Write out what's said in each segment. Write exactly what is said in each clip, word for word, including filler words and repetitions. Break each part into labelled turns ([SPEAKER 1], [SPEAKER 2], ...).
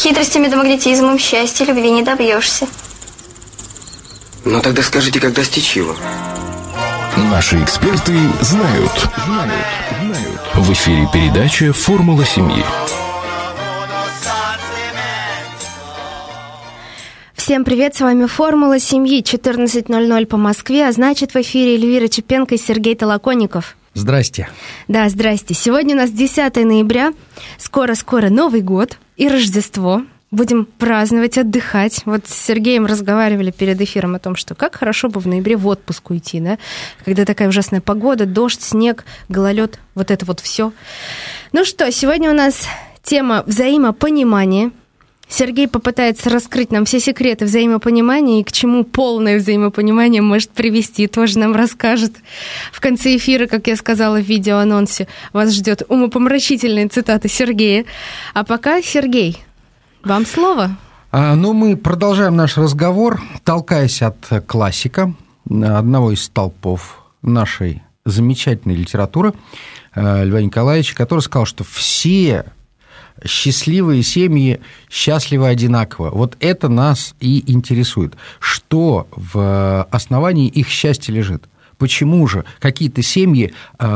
[SPEAKER 1] Хитростями да магнетизмом счастья, любви не добьешься.
[SPEAKER 2] Ну тогда скажите, как достичь его?
[SPEAKER 3] Наши эксперты знают. Знают. Знают. В эфире передача «Формула семьи».
[SPEAKER 4] Всем привет, с вами «Формула семьи», четырнадцать ноль ноль по Москве, а значит в эфире Эльвира Чепенко и Сергей Толоконников.
[SPEAKER 5] Здрасте.
[SPEAKER 4] Да, здрасте. Сегодня у нас десятое ноября, скоро-скоро Новый год и Рождество. Будем праздновать, отдыхать. Вот с Сергеем разговаривали перед эфиром о том, что как хорошо бы в ноябре в отпуск уйти, да? Когда такая ужасная погода, дождь, снег, гололед, вот это вот все. Ну что, сегодня у нас тема взаимопонимания. Сергей попытается раскрыть нам все секреты взаимопонимания и к чему полное взаимопонимание может привести, тоже нам расскажет. В конце эфира, как я сказала в видеоанонсе, вас ждет умопомрачительная цитата Сергея. А пока, Сергей, вам слово.
[SPEAKER 5] А, ну, мы продолжаем наш разговор, толкаясь от классика, одного из столпов нашей замечательной литературы, Льва Николаевича, который сказал, что все счастливые семьи счастливы одинаково. Вот это нас и интересует. Что в основании их счастья лежит? Почему же какие-то семьи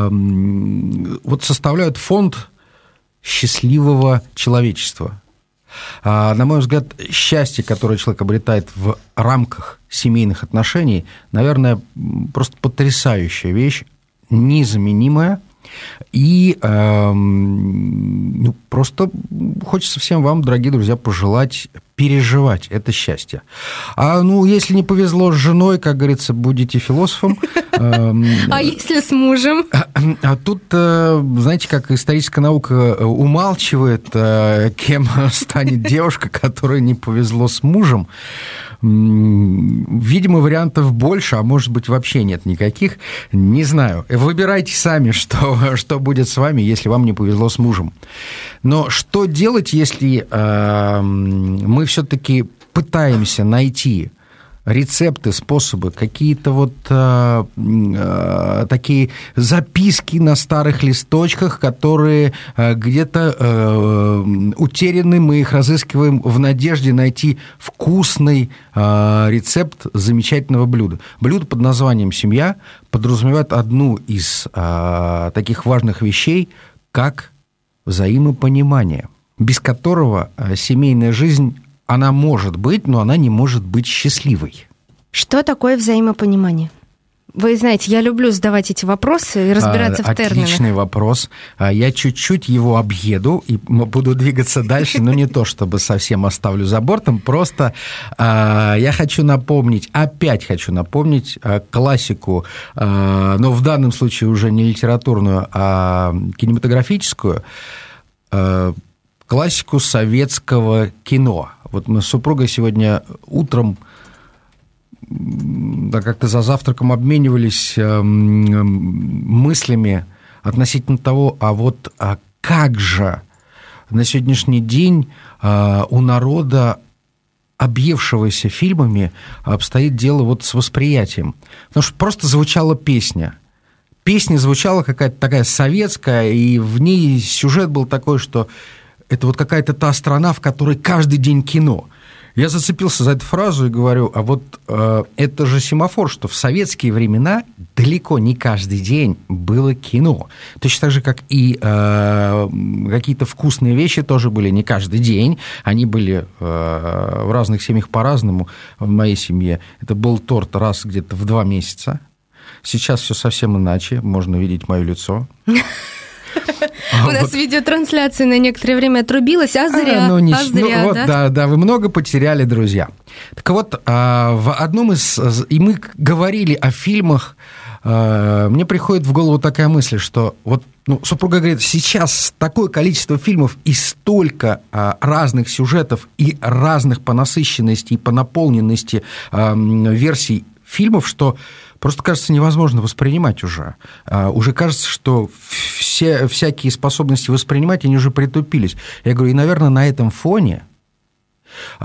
[SPEAKER 5] эм, вот составляют фонд счастливого человечества? А, на мой взгляд, счастье, которое человек обретает в рамках семейных отношений, наверное, просто потрясающая вещь, незаменимая. И э, ну, просто хочется всем вам, дорогие друзья, пожелать переживать это счастье. А ну, если не повезло с женой, как говорится, будете философом.
[SPEAKER 4] А если с мужем?
[SPEAKER 5] А тут, знаете, как историческая наука умалчивает, кем станет девушка, которой не повезло с мужем. Видимо, вариантов больше, а может быть, вообще нет никаких. Не знаю. Выбирайте сами, что, что будет с вами, если вам не повезло с мужем. Но что делать, если э, мы все-таки пытаемся найти рецепты, способы, какие-то вот э, э, такие записки на старых листочках, которые э, где-то э, утеряны, мы их разыскиваем в надежде найти вкусный э, рецепт замечательного блюда. Блюдо под названием «Семья» подразумевает одну из э, таких важных вещей, как взаимопонимание, без которого э, семейная жизнь она может быть, но она не может быть счастливой.
[SPEAKER 4] Что такое взаимопонимание? Вы знаете, я люблю задавать эти вопросы и разбираться а, в терминах.
[SPEAKER 5] Отличный вопрос. Я чуть-чуть его объеду и буду двигаться дальше, но не то, чтобы совсем оставлю за бортом, просто я хочу напомнить, опять хочу напомнить классику, но в данном случае уже не литературную, а кинематографическую, классику советского кино. Вот мы с супругой сегодня утром, да, как-то за завтраком обменивались э, мыслями относительно того, а вот а как же на сегодняшний день э, у народа, объевшегося фильмами, обстоит дело вот с восприятием. Потому что просто звучала песня. Песня звучала какая-то такая советская, и в ней сюжет был такой, что это вот какая-то та страна, в которой каждый день кино. Я зацепился за эту фразу и говорю, а вот э, это же семафор, что в советские времена далеко не каждый день было кино. Точно так же, как и э, какие-то вкусные вещи тоже были не каждый день. Они были э, в разных семьях по-разному. В моей семье это был торт раз где-то в два месяца. Сейчас все совсем иначе. Можно видеть мое лицо.
[SPEAKER 4] У нас видеотрансляция на некоторое время отрубилась, а зря,
[SPEAKER 5] а, ну, не,
[SPEAKER 4] а зря,
[SPEAKER 5] ну, вот,
[SPEAKER 4] да?
[SPEAKER 5] да? Да, вы много потеряли, друзья. Так вот, в одном из... И мы говорили о фильмах, мне приходит в голову такая мысль, что вот ну, супруга говорит, сейчас такое количество фильмов и столько разных сюжетов и разных по насыщенности и по наполненности версий фильмов, что просто, кажется, невозможно воспринимать уже. Уже кажется, что все, всякие способности воспринимать, они уже притупились. Я говорю, и, наверное, на этом фоне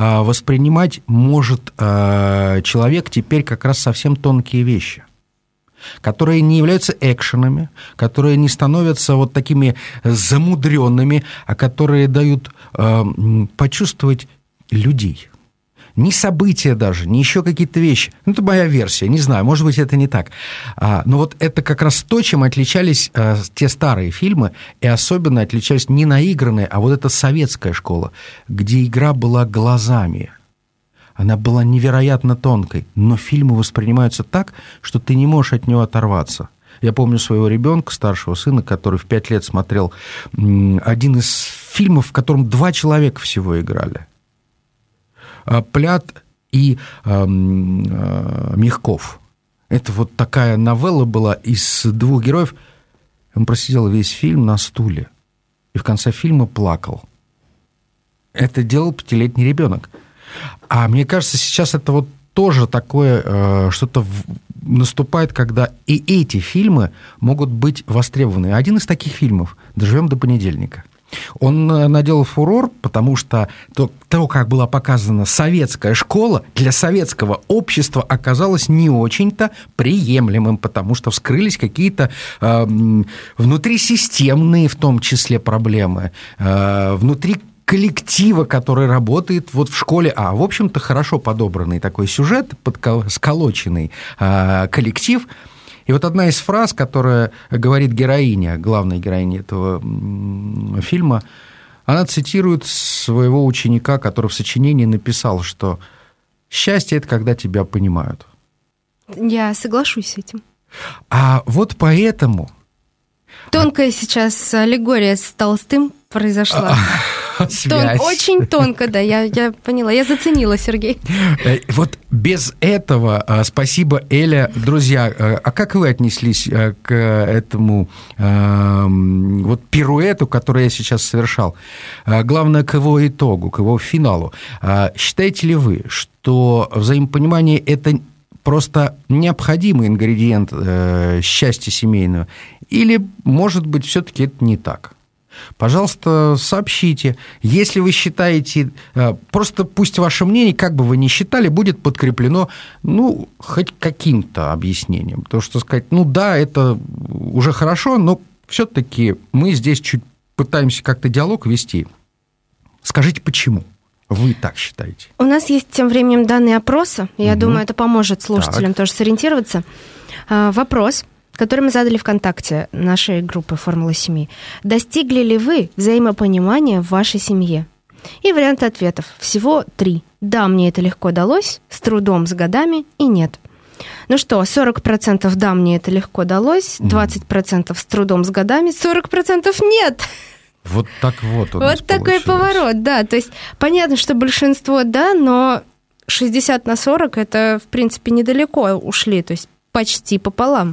[SPEAKER 5] воспринимать может человек теперь как раз совсем тонкие вещи. которые не являются экшенами, которые не становятся вот такими замудренными, а которые дают э, почувствовать людей. Не события даже, не еще какие-то вещи. Ну, это моя версия, не знаю, может быть, это не так. А, но вот это как раз то, чем отличались а, те старые фильмы, и особенно отличались не наигранные, а вот эта советская школа, где игра была глазами. Она была невероятно тонкой, но фильмы воспринимаются так, что ты не можешь от него оторваться. Я помню своего ребенка, старшего сына, который в пять лет смотрел один из фильмов, в котором два человека всего играли. Плят и э, э, Мягков. Это вот такая новелла была из двух героев. Он просидел весь фильм на стуле и в конце фильма плакал. Это делал пятилетний ребенок. А мне кажется, сейчас это вот тоже такое э, что-то в, наступает, когда и эти фильмы могут быть востребованы. Один из таких фильмов «Доживем до понедельника». Он наделал фурор, потому что то, то, как была показана советская школа, для советского общества оказалось не очень-то приемлемым, потому что вскрылись какие-то э, внутрисистемные, в том числе, проблемы, э, внутри коллектива, который работает вот в школе. А, в общем-то, хорошо подобранный такой сюжет, сколоченный э, коллектив. И вот одна из фраз, которая говорит героиня, главная героиня этого фильма, она цитирует своего ученика, который в сочинении написал, что счастье – это когда тебя понимают.
[SPEAKER 4] Я соглашусь с этим.
[SPEAKER 5] А вот поэтому...
[SPEAKER 4] Тонкая сейчас аллегория с Толстым произошла. Тон, очень тонко, да, я, я поняла, я заценила, Сергей.
[SPEAKER 5] Вот без этого, спасибо, Эля. Друзья, а как вы отнеслись к этому вот пируэту, который я сейчас совершал? Главное, к его итогу, к его финалу. Считаете ли вы, что взаимопонимание – это просто необходимый ингредиент счастья семейного? Или, может быть, все-таки это не так? Пожалуйста, сообщите. Если вы считаете, просто пусть ваше мнение, как бы вы ни считали, будет подкреплено, ну, хоть каким-то объяснением. Потому что сказать, ну да, это уже хорошо, но все-таки мы здесь чуть пытаемся как-то диалог вести. Скажите, почему вы так считаете?
[SPEAKER 4] У нас есть тем временем данные опроса. Я угу. думаю, это поможет слушателям так. тоже сориентироваться. Вопрос, который мы задали ВКонтакте нашей группы «Формула семьи». Достигли ли вы взаимопонимания в вашей семье? И варианты ответов. Всего три. Да, мне это легко далось, с трудом, с годами, и нет. Ну что, сорок процентов да, мне это легко далось, двадцать процентов с трудом, с годами, сорок процентов нет.
[SPEAKER 5] Вот так вот.
[SPEAKER 4] Вот такой поворот, да. То есть понятно, что большинство да, но шестьдесят на сорок это, в принципе, недалеко ушли, то есть почти пополам.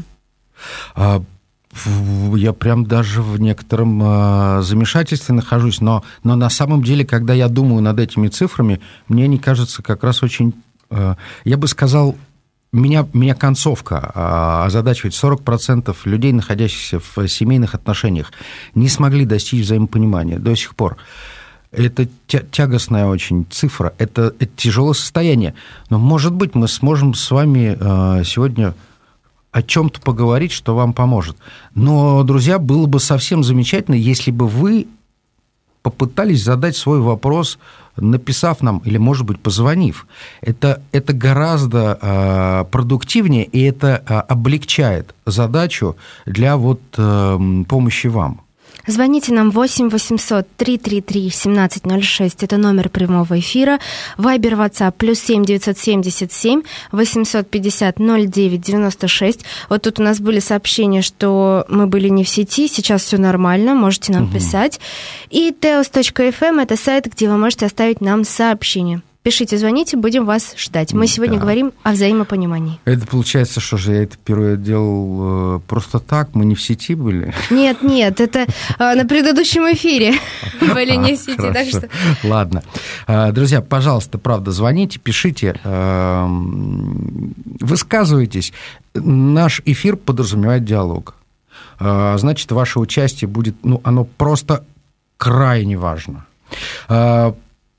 [SPEAKER 5] Я прям даже в некотором замешательстве нахожусь, но, но на самом деле, когда я думаю над этими цифрами, мне они кажутся как раз очень, я бы сказал, меня, меня концовка озадачивает. сорок процентов людей, находящихся в семейных отношениях, не смогли достичь взаимопонимания до сих пор. Это тягостная очень цифра, это, это тяжелое состояние. Но, может быть, мы сможем с вами сегодня о чем-то поговорить, что вам поможет. Но, друзья, было бы совсем замечательно, если бы вы попытались задать свой вопрос, написав нам или, может быть, позвонив. Это, это гораздо э, продуктивнее, и это э, облегчает задачу для вот, э, помощи вам.
[SPEAKER 4] Звоните нам восемь восемьсот три три три семнадцать ноль шесть, это номер прямого эфира. Вайбер, WhatsApp, плюс семь девятьсот семьдесят семь восемьсот пятьдесят ноль девять девяносто шесть. Вот тут у нас были сообщения, что мы были не в сети, сейчас все нормально, можете нам угу. писать. И теос точка эф эм – это сайт, где вы можете оставить нам сообщение. Пишите, звоните, будем вас ждать. Мы сегодня да. говорим о взаимопонимании. Это
[SPEAKER 5] получается, что же я это первое делал просто так, мы не в сети были?
[SPEAKER 4] Нет, нет, это на предыдущем эфире были не в сети. Так что...
[SPEAKER 5] Ладно. Друзья, пожалуйста, правда, звоните, пишите, высказывайтесь. Наш эфир подразумевает диалог. Значит, ваше участие будет, ну, оно просто крайне важно.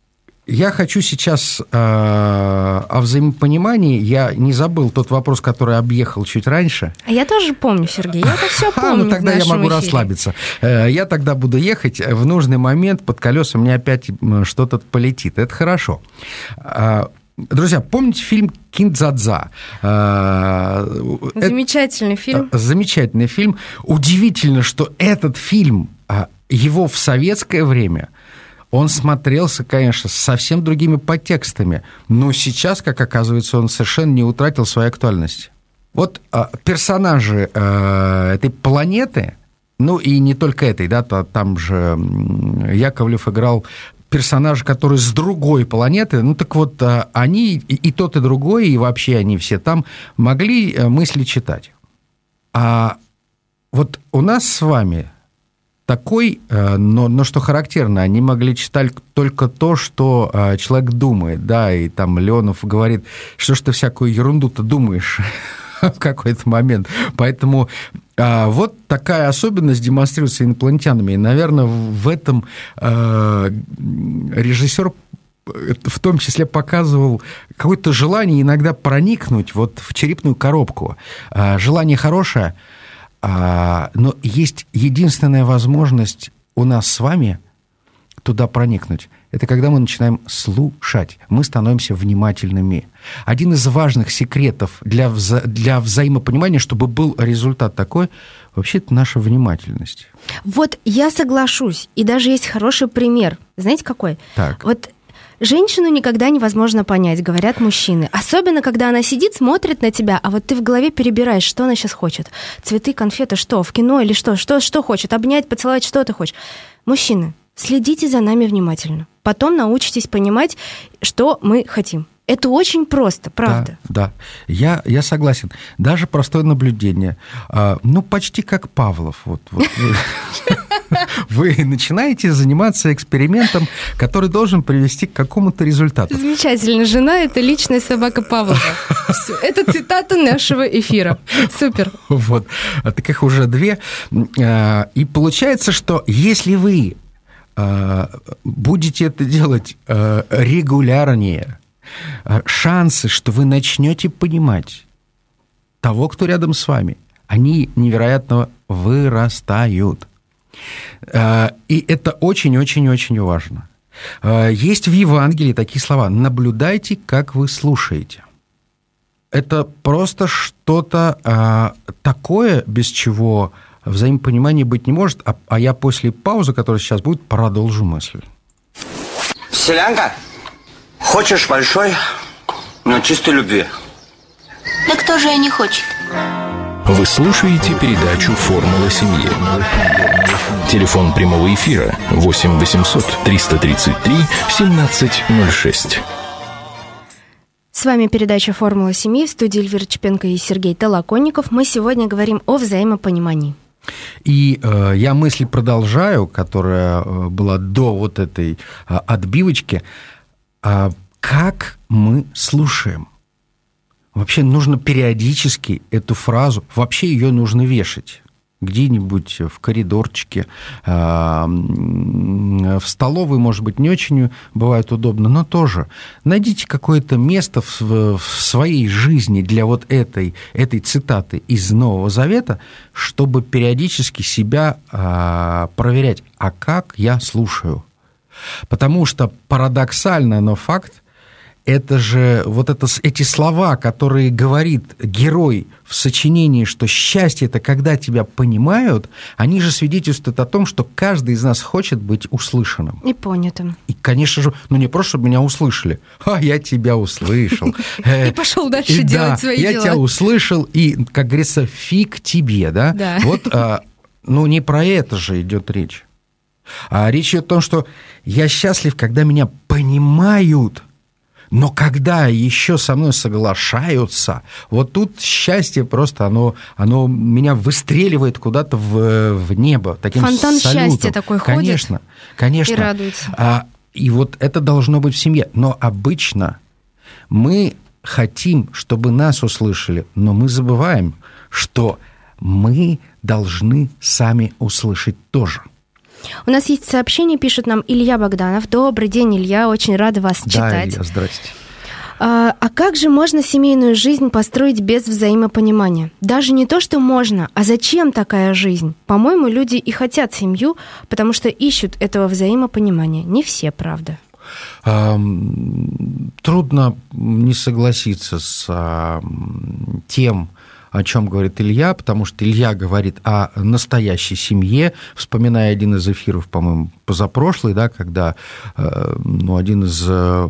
[SPEAKER 5] Я хочу сейчас э, о взаимопонимании. Я не забыл тот вопрос, который объехал чуть раньше.
[SPEAKER 4] А я тоже помню, Сергей, я это все помню.
[SPEAKER 5] А, ну тогда
[SPEAKER 4] в
[SPEAKER 5] я могу
[SPEAKER 4] эфире.
[SPEAKER 5] расслабиться. Я тогда буду ехать, в нужный момент под колеса мне опять что-то полетит. Это хорошо. Друзья, помните фильм «Кин-дза-дза»?
[SPEAKER 4] Замечательный фильм.
[SPEAKER 5] Замечательный фильм. Удивительно, что этот фильм, его в советское время... Он смотрелся, конечно, с совсем другими подтекстами, но сейчас, как оказывается, он совершенно не утратил своей актуальности. Вот а, персонажи а, этой планеты, ну и не только этой, да, там же Яковлев играл персонажа, который с другой планеты, ну так вот, а, они и, и тот, и другой, и вообще они все там могли мысли читать. А вот у нас с вами... такой, но, но что характерно, они могли читать только то, что человек думает, да, и там Леонов говорит, что ж ты всякую ерунду-то думаешь в какой-то момент. Поэтому вот такая особенность демонстрируется инопланетянами, и, наверное, в этом режиссер в том числе показывал какое-то желание иногда проникнуть вот в черепную коробку. Желание хорошее, но есть единственная возможность у нас с вами туда проникнуть. Это когда мы начинаем слушать, мы становимся внимательными. Один из важных секретов для, вза- для взаимопонимания, чтобы был результат такой, вообще это наша внимательность.
[SPEAKER 4] Вот я соглашусь, и даже есть хороший пример. Знаете, какой?
[SPEAKER 5] Так.
[SPEAKER 4] Вот женщину никогда невозможно понять, говорят мужчины. Особенно, когда она сидит, смотрит на тебя, а вот ты в голове перебираешь, что она сейчас хочет. Цветы, конфеты, что? В кино или что? Что, что хочет? Обнять, поцеловать, что ты хочешь? Мужчины, следите за нами внимательно. Потом научитесь понимать, что мы хотим. Это очень просто, правда.
[SPEAKER 5] Да, да. Я, я согласен. Даже простое наблюдение. Ну, почти как Павлов. Вот, вот. Вы начинаете заниматься экспериментом, который должен привести к какому-то результату.
[SPEAKER 4] Замечательно. Жена – это личная собака Павлова. Все. Это цитата нашего эфира. Супер.
[SPEAKER 5] Вот. Таких уже две. И получается, что если вы будете это делать регулярнее, шансы, что вы начнете понимать того, кто рядом с вами, они невероятно вырастают. И это очень-очень-очень важно. Есть в Евангелии такие слова: «Наблюдайте, как вы слушаете». Это просто что-то такое, без чего взаимопонимания быть не может. А я после паузы, которая сейчас будет, продолжу мысль.
[SPEAKER 2] Селянка, хочешь большой, но чистой любви?
[SPEAKER 1] Да кто же и не хочет?
[SPEAKER 3] Вы слушаете передачу «Формула семьи». Телефон прямого эфира восемь восемьсот триста тридцать три семнадцать ноль шесть.
[SPEAKER 4] С вами передача «Формула семьи», в студии Эльвира Чепенко и Сергей Толоконников. Мы сегодня говорим о взаимопонимании.
[SPEAKER 5] И э, я мысль продолжаю, которая была до вот этой э, отбивочки. Э, как мы слушаем? Вообще нужно периодически эту фразу, вообще ее нужно вешать где-нибудь в коридорчике, в столовой, может быть, не очень бывает удобно, но тоже найдите какое-то место в своей жизни для вот этой, этой цитаты из Нового Завета, чтобы периодически себя проверять, а как я слушаю. Потому что парадоксально, но факт, это же вот это, эти слова, которые говорит герой в сочинении, что счастье – это когда тебя понимают, они же свидетельствуют о том, что каждый из нас хочет быть услышанным.
[SPEAKER 4] И понятым.
[SPEAKER 5] И, конечно же, ну не просто, чтобы меня услышали, а я тебя услышал.
[SPEAKER 4] И пошел дальше делать свои дела.
[SPEAKER 5] Я тебя услышал, и, как говорится, фиг тебе, да?
[SPEAKER 4] Да.
[SPEAKER 5] Вот, ну не про это же идет речь. А речь идет о том, что я счастлив, когда меня понимают. Но когда еще со мной соглашаются, вот тут счастье просто, оно, оно меня выстреливает куда-то в, в небо. Таким
[SPEAKER 4] фонтан
[SPEAKER 5] салютом.
[SPEAKER 4] Счастья такой
[SPEAKER 5] конечно,
[SPEAKER 4] ходит
[SPEAKER 5] конечно.
[SPEAKER 4] И радуется.
[SPEAKER 5] А, и вот это должно быть в семье. Но обычно мы хотим, чтобы нас услышали, но мы забываем, что мы должны сами услышать тоже.
[SPEAKER 4] У нас есть сообщение, пишет нам Илья Богданов. Добрый день, Илья, очень рада вас
[SPEAKER 5] Да,
[SPEAKER 4] читать.
[SPEAKER 5] Илья, здрасте.
[SPEAKER 4] А, а как же можно семейную жизнь построить без взаимопонимания? Даже не то, что можно, а зачем такая жизнь? По-моему, люди и хотят семью, потому что ищут этого взаимопонимания. Не все, правда.
[SPEAKER 5] Трудно не согласиться с тем, о чем говорит Илья, потому что Илья говорит о настоящей семье, вспоминая один из эфиров, по-моему, позапрошлый, да, когда ну, один из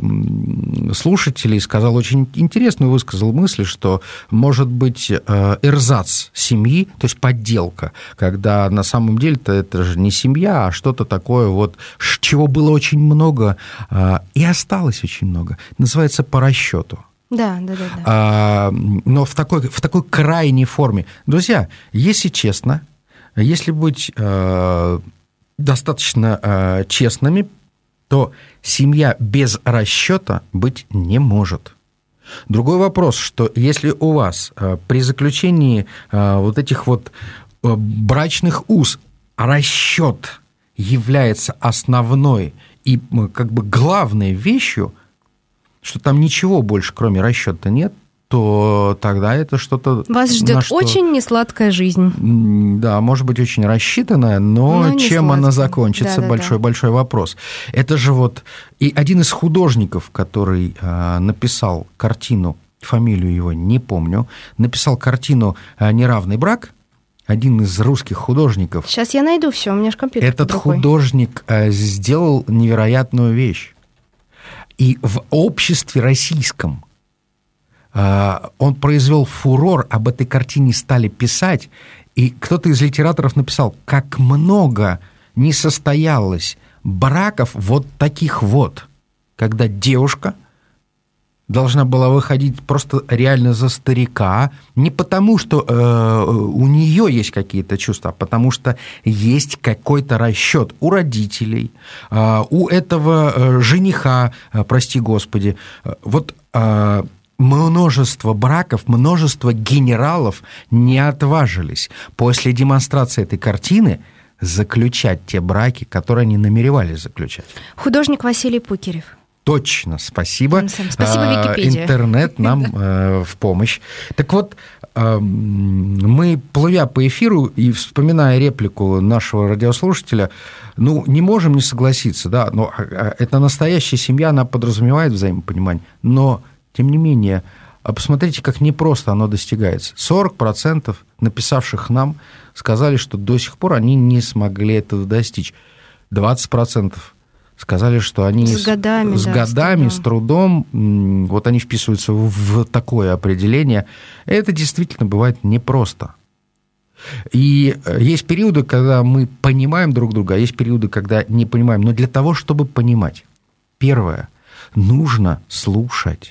[SPEAKER 5] слушателей сказал очень интересную, высказал мысль, что может быть эрзац семьи, то есть подделка, когда на самом деле-то это же не семья, а что-то такое, вот, чего было очень много и осталось очень много. Называется по расчету.
[SPEAKER 4] Да, да, да. да.
[SPEAKER 5] А, но в такой, в такой крайней форме. Друзья, если честно, если быть э, достаточно э, честными, то семья без расчета быть не может. Другой вопрос, что если у вас э, при заключении э, вот этих вот э, брачных уз расчет является основной и как бы главной вещью, что там ничего больше, кроме расчета, нет, то тогда это что-то...
[SPEAKER 4] Вас ждет
[SPEAKER 5] что...
[SPEAKER 4] очень несладкая жизнь.
[SPEAKER 5] Да, может быть, очень рассчитанная, но, но чем она закончится, большой-большой да, да, да. вопрос. Это же вот... И один из художников, который а, написал картину, фамилию его не помню, написал картину «Неравный брак», один из русских художников.
[SPEAKER 4] Сейчас я найду все, у меня же компьютер.
[SPEAKER 5] Этот художник а, сделал невероятную вещь. И в обществе российском он произвел фурор, об этой картине стали писать, и кто-то из литераторов написал, как много не состоялось браков вот таких вот, когда девушка должна была выходить просто реально за старика, не потому, что э, у нее есть какие-то чувства, а потому что есть какой-то расчет у родителей, э, у этого э, жениха, э, прости господи, э, вот э, множество браков, множество генералов не отважились после демонстрации этой картины заключать те браки, которые они намеревались заключать.
[SPEAKER 4] Художник Василий Пукерев.
[SPEAKER 5] Точно, спасибо.
[SPEAKER 4] Спасибо, Википедия.
[SPEAKER 5] Интернет нам э, в помощь. Так вот, э, мы, плывя по эфиру и вспоминая реплику нашего радиослушателя, ну, не можем не согласиться, да, но это настоящая семья, она подразумевает взаимопонимание, но, тем не менее, посмотрите, как непросто оно достигается. сорок процентов написавших нам сказали, что до сих пор они не смогли этого достичь. двадцать процентов сказали, что они
[SPEAKER 4] с годами,
[SPEAKER 5] с,
[SPEAKER 4] да,
[SPEAKER 5] годами,
[SPEAKER 4] с
[SPEAKER 5] трудом. с трудом, вот они вписываются в такое определение. Это действительно бывает непросто. И есть периоды, когда мы понимаем друг друга, а есть периоды, когда не понимаем. Но для того, чтобы понимать, первое, нужно слушать.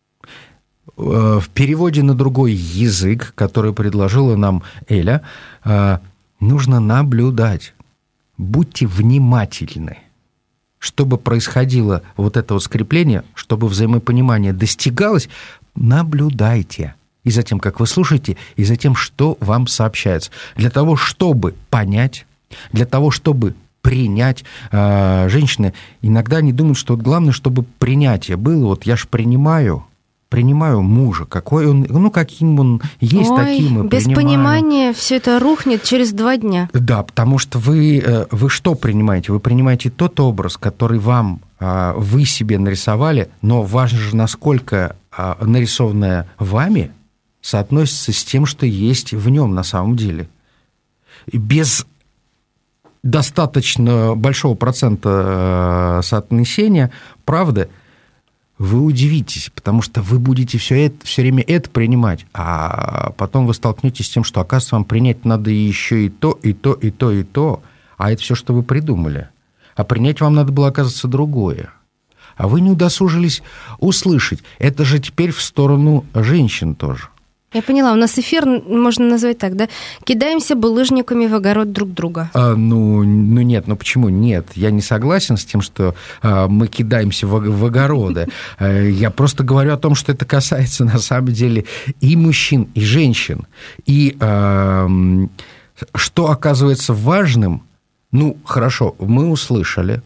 [SPEAKER 5] В переводе на другой язык, который предложила нам Эля, нужно наблюдать. Будьте внимательны. Чтобы происходило вот это вот скрепление, чтобы взаимопонимание достигалось, наблюдайте. И за тем, как вы слушаете, и за тем, что вам сообщается. Для того, чтобы понять, для того, чтобы принять. Женщины иногда не думают, что вот главное, чтобы принятие было. Вот я ж принимаю, принимаю мужа, какой он, ну, каким он есть,
[SPEAKER 4] Ой,
[SPEAKER 5] таким и
[SPEAKER 4] без
[SPEAKER 5] принимаю.
[SPEAKER 4] понимания все это рухнет через два дня.
[SPEAKER 5] Да, потому что вы, вы что принимаете? Вы принимаете тот образ, который вам, вы себе нарисовали, но важно же, насколько нарисованное вами соотносится с тем, что есть в нем на самом деле. И без достаточно большого процента соотнесения правды вы удивитесь, потому что вы будете все, это, все время это принимать, а потом вы столкнетесь с тем, что, оказывается, вам принять надо еще и то, и то, и то, и то, а это все, что вы придумали. А принять вам надо было, оказывается, другое. А вы не удосужились услышать. Это же теперь в сторону женщин тоже.
[SPEAKER 4] Я поняла, у нас эфир, можно назвать так, да? Кидаемся булыжниками в огород друг друга.
[SPEAKER 5] А, ну, ну нет, ну почему нет? Я не согласен с тем, что а, мы кидаемся в, в огороды. Я просто говорю о том, что это касается на самом деле и мужчин, и женщин. И а, что оказывается важным, Ну, хорошо, мы услышали,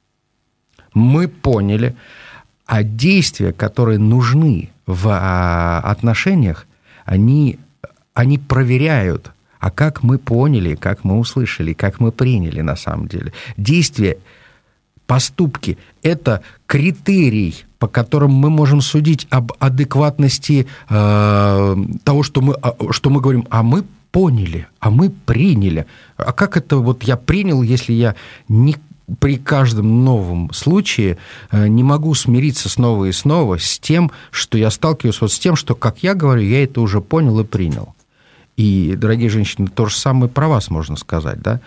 [SPEAKER 5] мы поняли, а действия, которые нужны в отношениях, они, они проверяют, а как мы поняли, как мы услышали, как мы приняли на самом деле. Действия, поступки – это критерий, по которым мы можем судить об адекватности э, того, что мы, что мы говорим, а мы поняли, а мы приняли. А как это вот я принял, если я не, при каждом новом случае не могу смириться снова и снова с тем, что я сталкиваюсь вот с тем, что, как я говорю, я это уже понял и принял. И, дорогие женщины, то же самое про вас можно сказать, да?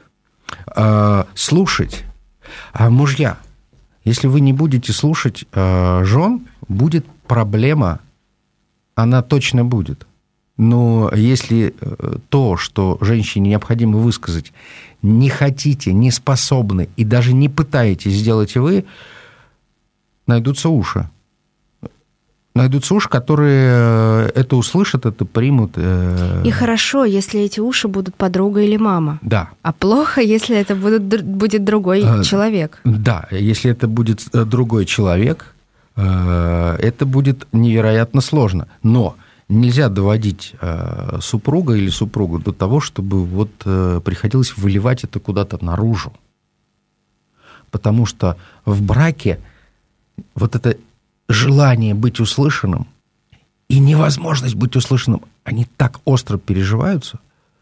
[SPEAKER 5] А, слушать. А мужья, если вы не будете слушать а, жен, будет проблема, она точно будет. Но если то, что женщине необходимо высказать, не хотите, не способны и даже не пытаетесь сделать вы, найдутся уши. Найдутся уши, которые это услышат, это примут.
[SPEAKER 4] И хорошо, если эти уши будут подруга или мама.
[SPEAKER 5] Да.
[SPEAKER 4] А плохо, если это будет, будет другой а, человек.
[SPEAKER 5] Да, если это будет другой человек, это будет невероятно сложно. Но нельзя доводить супруга или супругу до того, чтобы вот приходилось выливать это куда-то наружу. Потому что в браке вот это желание быть услышанным и невозможность быть услышанным, они так остро переживаются,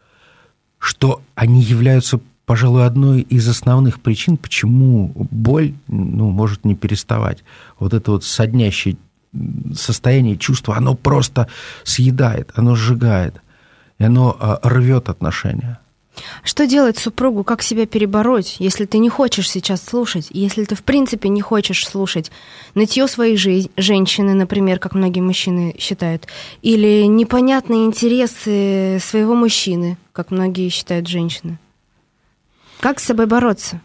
[SPEAKER 5] что они являются, пожалуй, одной из основных причин, почему боль, ну, может не переставать. Вот это вот соднящее состояние чувства, оно просто съедает, оно сжигает, и оно рвет отношения.
[SPEAKER 4] Что делать супругу, как себя перебороть, если ты не хочешь сейчас слушать, если ты в принципе не хочешь слушать нытье своей жи- женщины, например, как многие мужчины считают, или непонятные интересы своего мужчины, как многие считают женщины? Как с собой бороться?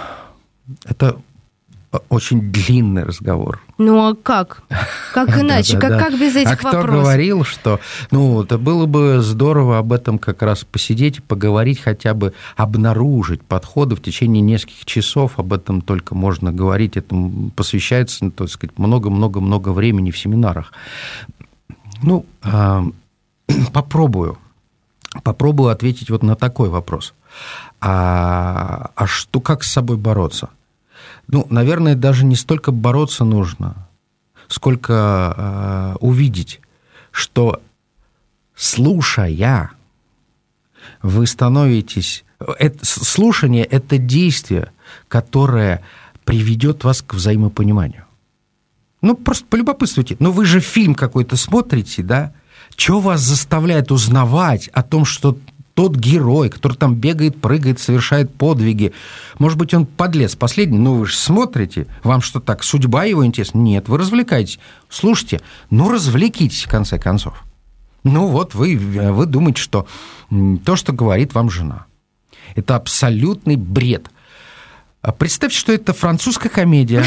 [SPEAKER 5] Это очень длинный разговор.
[SPEAKER 4] Ну а как? Как иначе? Как, как без этих
[SPEAKER 5] вопросов? А кто
[SPEAKER 4] вопросов?
[SPEAKER 5] говорил, что ну, это было бы здорово об этом как раз посидеть и поговорить, хотя бы обнаружить подходы в течение нескольких часов, об этом только можно говорить, этому посвящается, ну, так сказать, много-много-много времени в семинарах. Ну, попробую. Попробую ответить вот на такой вопрос. А, а что, как с собой бороться? Ну, наверное, даже не столько бороться нужно, сколько э, увидеть, что, слушая, вы становитесь... Это, слушание – это действие, которое приведет вас к взаимопониманию. Ну, просто полюбопытствуйте. Ну, вы же фильм какой-то смотрите, да? Что вас заставляет узнавать о том, что тот герой, который там бегает, прыгает, совершает подвиги, может быть, он подлец последний, но вы же смотрите, вам что так, судьба его интересна? Нет, вы развлекаетесь. Слушайте, ну, развлекитесь, в конце концов. Ну, вот вы, вы думаете, что то, что говорит вам жена, это абсолютный бред. Представьте, что это французская комедия.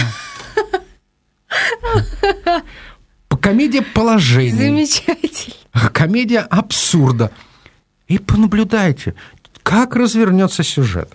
[SPEAKER 5] Комедия положений.
[SPEAKER 4] Замечательно.
[SPEAKER 5] Комедия абсурда. И понаблюдайте, как развернется сюжет.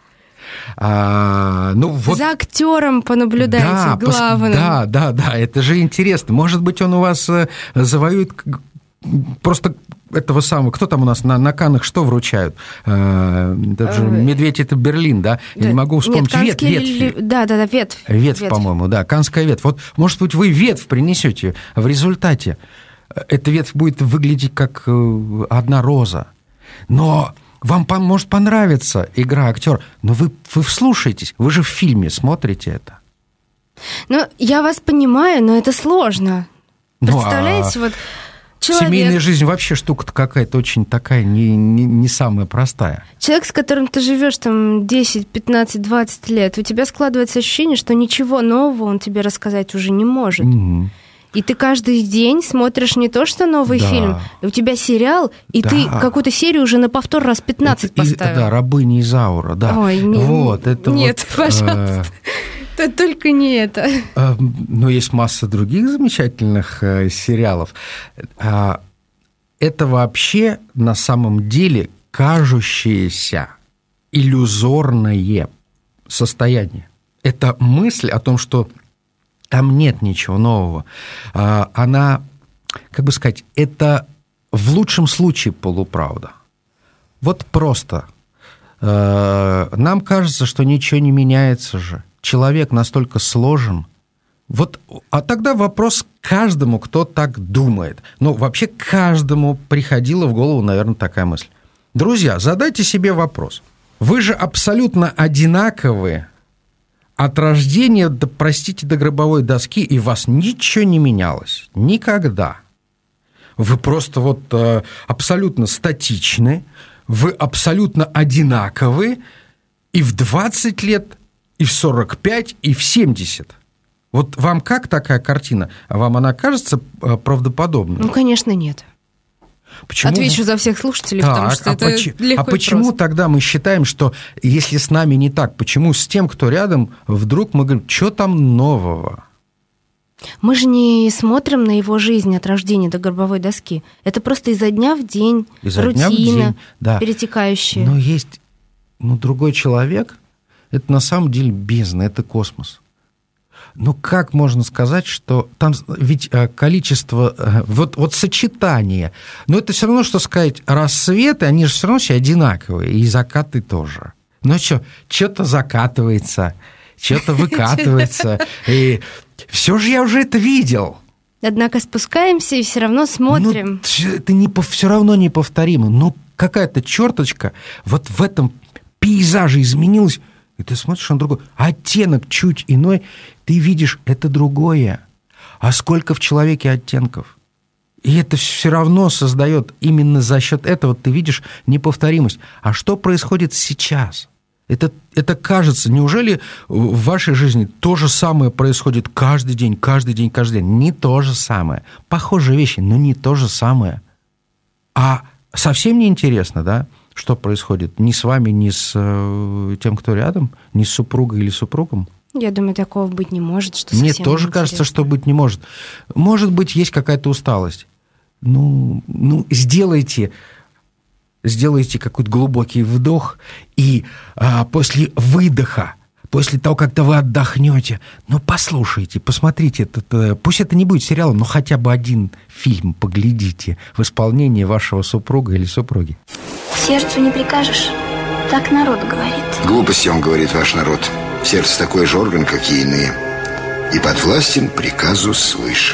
[SPEAKER 5] А, ну, вот... За
[SPEAKER 4] актером понаблюдайте,
[SPEAKER 5] да,
[SPEAKER 4] главное.
[SPEAKER 5] Пос... Да, да, да, это же интересно. Может быть, он у вас завоюет просто этого самого... Кто там у нас на, на Каннах что вручают? Это же «Медведь» — это Берлин, да? Я да. не могу вспомнить.
[SPEAKER 4] Нет,
[SPEAKER 5] ветвь, ветвь.
[SPEAKER 4] Да, да, да, ветвь.
[SPEAKER 5] Ветвь, ветвь, по-моему, да, каннская ветвь. Вот, может быть, вы ветвь принесете в результате. Эта ветвь будет выглядеть как одна роза. Но вам может понравиться игра актера, но вы, вы вслушаетесь, вы же в фильме смотрите это.
[SPEAKER 4] Ну, я вас понимаю, но это сложно. Ну, представляете, а вот человек...
[SPEAKER 5] Семейная жизнь вообще штука-то какая-то очень такая, не, не, не самая простая.
[SPEAKER 4] Человек, с которым ты живешь там десять, пятнадцать, двадцать лет, у тебя складывается ощущение, что ничего нового он тебе рассказать уже не может. Угу. И ты каждый день смотришь не то, что новый да. фильм, у тебя сериал, и да. ты какую-то серию уже на повтор раз пятнадцать это, поставил.
[SPEAKER 5] Да, «Рабыня Изаура», да.
[SPEAKER 4] Ой,
[SPEAKER 5] вот,
[SPEAKER 4] не,
[SPEAKER 5] это
[SPEAKER 4] нет,
[SPEAKER 5] вот,
[SPEAKER 4] пожалуйста, э, только не это.
[SPEAKER 5] Э, но есть масса других замечательных э, сериалов. Э, это вообще на самом деле кажущееся иллюзорное состояние. Это мысль о том, что там нет ничего нового. Она, как бы сказать, это в лучшем случае полуправда. Вот просто. Нам кажется, что ничего не меняется же. Человек настолько сложен. Вот, а тогда вопрос каждому, кто так думает. Ну, вообще каждому приходила в голову, наверное, такая мысль. Друзья, задайте себе вопрос. Вы же абсолютно одинаковые от рождения, до, простите, до гробовой доски, и у вас ничего не менялось. Никогда. Вы просто вот э, абсолютно статичны, вы абсолютно одинаковы и в двадцать лет, и в сорок пять, и в семьдесят. Вот вам как такая картина? Вам она кажется правдоподобной?
[SPEAKER 4] Ну, конечно, нет.
[SPEAKER 5] Почему?
[SPEAKER 4] Отвечу за всех слушателей,
[SPEAKER 5] так,
[SPEAKER 4] потому что
[SPEAKER 5] а
[SPEAKER 4] это
[SPEAKER 5] поч...
[SPEAKER 4] легко
[SPEAKER 5] А почему
[SPEAKER 4] просто.
[SPEAKER 5] тогда мы считаем, что если с нами не так, почему с тем, кто рядом, вдруг мы говорим, что там нового?
[SPEAKER 4] Мы же не смотрим на его жизнь от рождения до гробовой доски. Это просто изо дня в день,
[SPEAKER 5] изо
[SPEAKER 4] рутина,
[SPEAKER 5] дня в день, да.
[SPEAKER 4] перетекающая.
[SPEAKER 5] Но есть ну, другой человек, это на самом деле бездна, это космос. Ну, как можно сказать, что там ведь количество, вот, вот сочетание, но это все равно, что сказать, рассветы, они же все равно все одинаковые, и закаты тоже. Ну, что, что-то закатывается, что-то выкатывается, и все же я уже это видел.
[SPEAKER 4] Однако спускаемся и все равно смотрим.
[SPEAKER 5] Ну, это не, все равно неповторимо, но какая-то черточка вот в этом пейзаже изменилась, и ты смотришь на другой, оттенок чуть иной, ты видишь, это другое. А сколько в человеке оттенков? И это все равно создает, именно за счет этого ты видишь неповторимость. А что происходит сейчас? Это, это кажется, неужели в вашей жизни то же самое происходит каждый день, каждый день, каждый день? Не то же самое. Похожие вещи, но не то же самое. А совсем не интересно, да? Что происходит ни с вами, ни с э, тем, кто рядом, ни с супругой или супругом?
[SPEAKER 4] Я думаю, такого быть не может. Что
[SPEAKER 5] Мне тоже кажется, что быть не может. Может быть, есть какая-то усталость. Ну, ну сделайте, сделайте какой-то глубокий вдох, и а, после выдоха, после того, когда вы отдохнете, ну, послушайте, посмотрите, этот, пусть это не будет сериалом, но хотя бы один фильм поглядите в исполнении вашего супруга или супруги.
[SPEAKER 1] Сердцу не прикажешь, так народ говорит.
[SPEAKER 6] Глупости, он говорит, ваш народ. Сердце такой же орган, как и иные, и подвластен приказу свыше.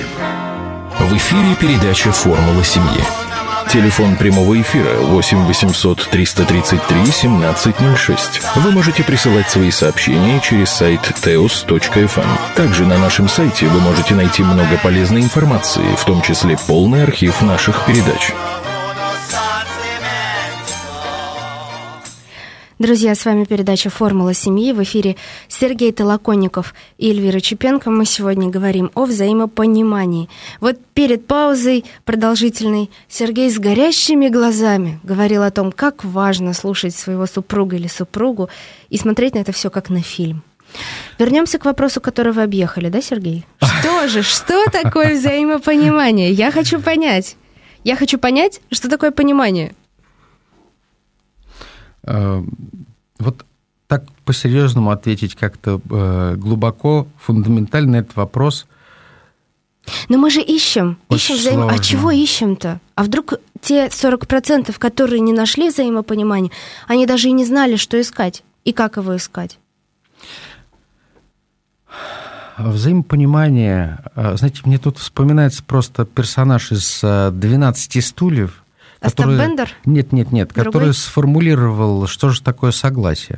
[SPEAKER 3] В эфире передача «Формула семьи». Телефон прямого эфира восемь восемьсот триста тридцать три семнадцать ноль шесть. Вы можете присылать свои сообщения через сайт теос точка эф эм. Также на нашем сайте вы можете найти много полезной информации, в том числе полный архив наших передач.
[SPEAKER 4] Друзья, с вами передача «Формула семьи». В эфире Сергей Толоконников и Эльвира Чепенко. Мы сегодня говорим о взаимопонимании. Вот перед паузой продолжительной Сергей с горящими глазами говорил о том, как важно слушать своего супруга или супругу и смотреть на это все как на фильм. Вернемся к вопросу, который вы объехали, да, Сергей? Что же, что такое взаимопонимание? Я хочу понять. Я хочу понять, что такое понимание.
[SPEAKER 5] Вот так по-серьезному ответить как-то глубоко, фундаментально на этот вопрос.
[SPEAKER 4] Но мы же ищем.
[SPEAKER 5] Очень
[SPEAKER 4] ищем взаимо...
[SPEAKER 5] сложно.
[SPEAKER 4] А чего ищем-то? А вдруг те сорок процентов, которые не нашли взаимопонимания, они даже и не знали, что искать и как его искать?
[SPEAKER 5] Взаимопонимание. Знаете, мне тут вспоминается просто персонаж из «двенадцати стульев»,
[SPEAKER 4] Остап
[SPEAKER 5] который...
[SPEAKER 4] Бендер?
[SPEAKER 5] Нет, нет, нет,
[SPEAKER 4] Другой?
[SPEAKER 5] который сформулировал, что же такое согласие.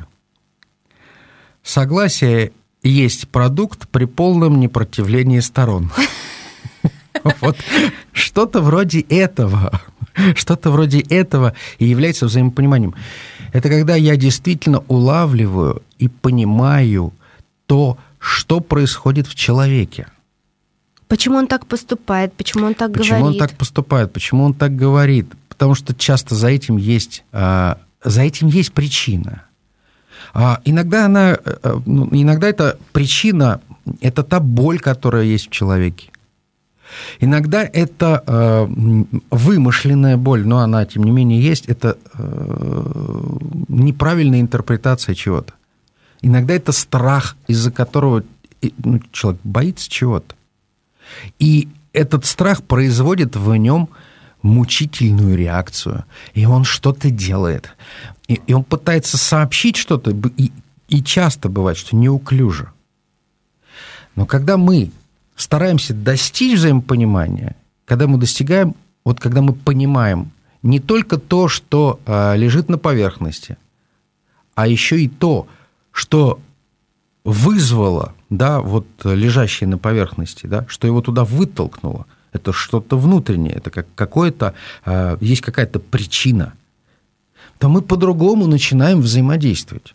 [SPEAKER 5] Согласие есть продукт при полном непротивлении сторон. Вот что-то вроде этого, что-то вроде этого и является взаимопониманием. Это когда я действительно улавливаю и понимаю то, что происходит в человеке.
[SPEAKER 4] Почему он так поступает? Почему он так
[SPEAKER 5] Почему
[SPEAKER 4] говорит?
[SPEAKER 5] он так поступает? Почему он так говорит? Потому что часто за этим есть, за этим есть причина. Иногда, она, иногда эта причина – это та боль, которая есть в человеке. Иногда это э, вымышленная боль, но она, тем не менее, есть. Это э, неправильная интерпретация чего-то. Иногда это страх, из-за которого ну, человек боится чего-то. И этот страх производит в нем мучительную реакцию. И он что-то делает. И, и он пытается сообщить что-то, и, и часто бывает, что неуклюже. Но когда мы стараемся достичь взаимопонимания, когда мы достигаем, вот когда мы понимаем не только то, что э, лежит на поверхности, а еще и то, что вызвало, да, вот лежащее на поверхности, да, что его туда вытолкнуло, это что-то внутреннее, это как какое-то, э, есть какая-то причина, то мы по-другому начинаем взаимодействовать.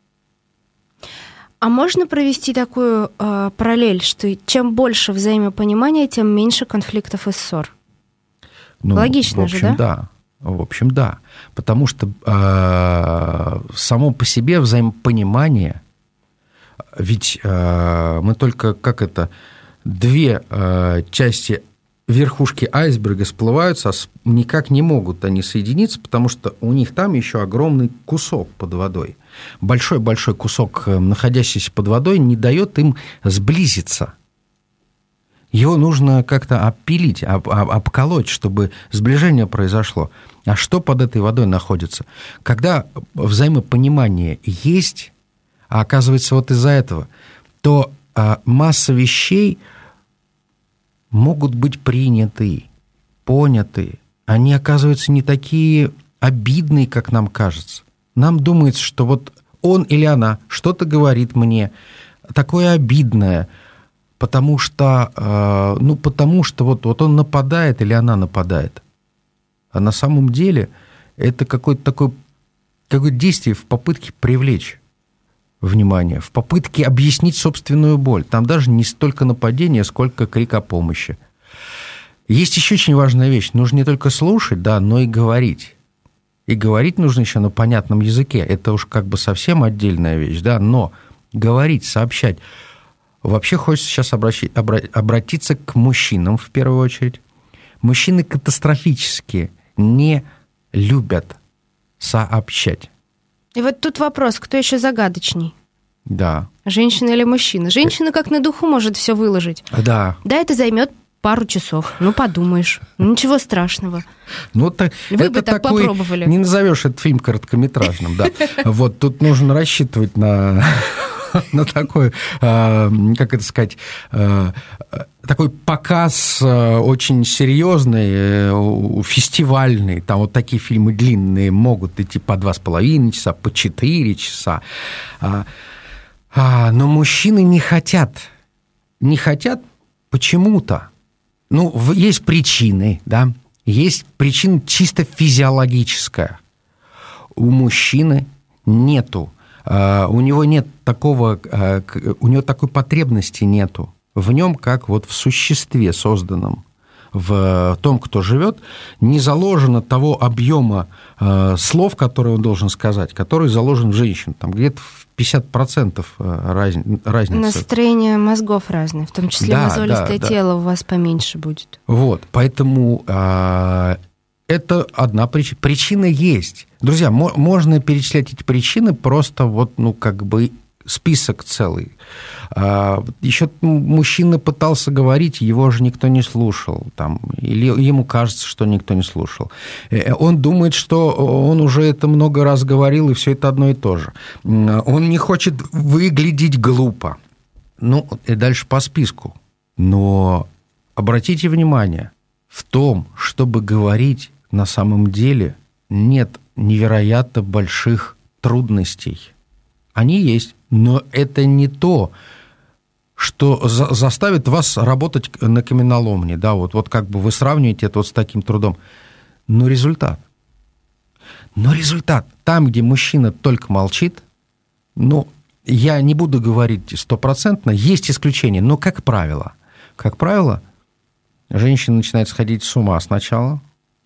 [SPEAKER 4] А можно провести такую э, параллель, что чем больше взаимопонимания, тем меньше конфликтов и ссор?
[SPEAKER 5] Ну,
[SPEAKER 4] логично
[SPEAKER 5] в общем,
[SPEAKER 4] же, да?
[SPEAKER 5] Да. В общем, да. Потому что э, само по себе взаимопонимание, ведь э, мы только, как это, две э, части верхушки айсберга сплываются, а никак не могут они соединиться, потому что у них там еще огромный кусок под водой. Большой-большой кусок, находящийся под водой, не дает им сблизиться. Его нужно как-то опилить, об, об, обколоть, чтобы сближение произошло. А что под этой водой находится? Когда взаимопонимание есть, а оказывается вот из-за этого, то а, масса вещей могут быть приняты, поняты. Они оказываются не такие обидные, как нам кажется. Нам думается, что вот он или она что-то говорит мне такое обидное, потому что, ну, потому что вот, вот он нападает или она нападает. А на самом деле это какое-то такое, какое-то действие в попытке привлечь внимание, в попытке объяснить собственную боль. Там даже не столько нападение, сколько крик о помощи. Есть еще очень важная вещь. Нужно не только слушать, да, но и говорить. И говорить нужно еще на понятном языке. Это уж как бы совсем отдельная вещь, да, но говорить, сообщать. Вообще хочется сейчас обращать, обратиться к мужчинам в первую очередь. Мужчины катастрофически не любят сообщать.
[SPEAKER 4] И вот тут вопрос, кто еще загадочней?
[SPEAKER 5] Да.
[SPEAKER 4] Женщина или мужчина? Женщина как на духу может все выложить.
[SPEAKER 5] Да.
[SPEAKER 4] Да, это займет пару часов. Ну, подумаешь. Ну, ничего страшного.
[SPEAKER 5] Ну, так,
[SPEAKER 4] Вы
[SPEAKER 5] это
[SPEAKER 4] бы так
[SPEAKER 5] такой,
[SPEAKER 4] попробовали.
[SPEAKER 5] Не назовешь этот фильм короткометражным, да. Вот тут нужно рассчитывать на... на такой, как это сказать, такой показ очень серьезный, фестивальный. Там вот такие фильмы длинные могут идти по два с половиной часа, по четыре часа. Но мужчины не хотят. Не хотят почему-то. Ну, есть причины, да. Есть причина чисто физиологическая. У мужчины нету. Uh, у него нет такого, uh, у него такой потребности нету в нем, как вот в существе созданном, в том, кто живет, не заложено того объема uh, слов, которые он должен сказать, который заложен в женщине, там где-то в пятьдесят процентов раз, разница.
[SPEAKER 4] Настроение мозгов разное, в том числе да, мозолистое да, тело да. у вас поменьше будет.
[SPEAKER 5] Вот, поэтому uh, это одна причина. Причина есть. Друзья, можно перечислять эти причины, просто вот, ну, как бы список целый. Еще мужчина пытался говорить, его же никто не слушал, там, или ему кажется, что никто не слушал. Он думает, что он уже это много раз говорил, и все это одно и то же. Он не хочет выглядеть глупо. Ну, и дальше по списку. Но обратите внимание, в том, чтобы говорить, на самом деле нет невероятно больших трудностей. Они есть, но это не то, что за- заставит вас работать на каменоломне. Да, вот, вот как бы вы сравниваете это вот с таким трудом. Но результат. Но результат. Там, где мужчина только молчит, ну, я не буду говорить стопроцентно, есть исключения, но как правило, как правило, женщина начинает сходить с ума сначала,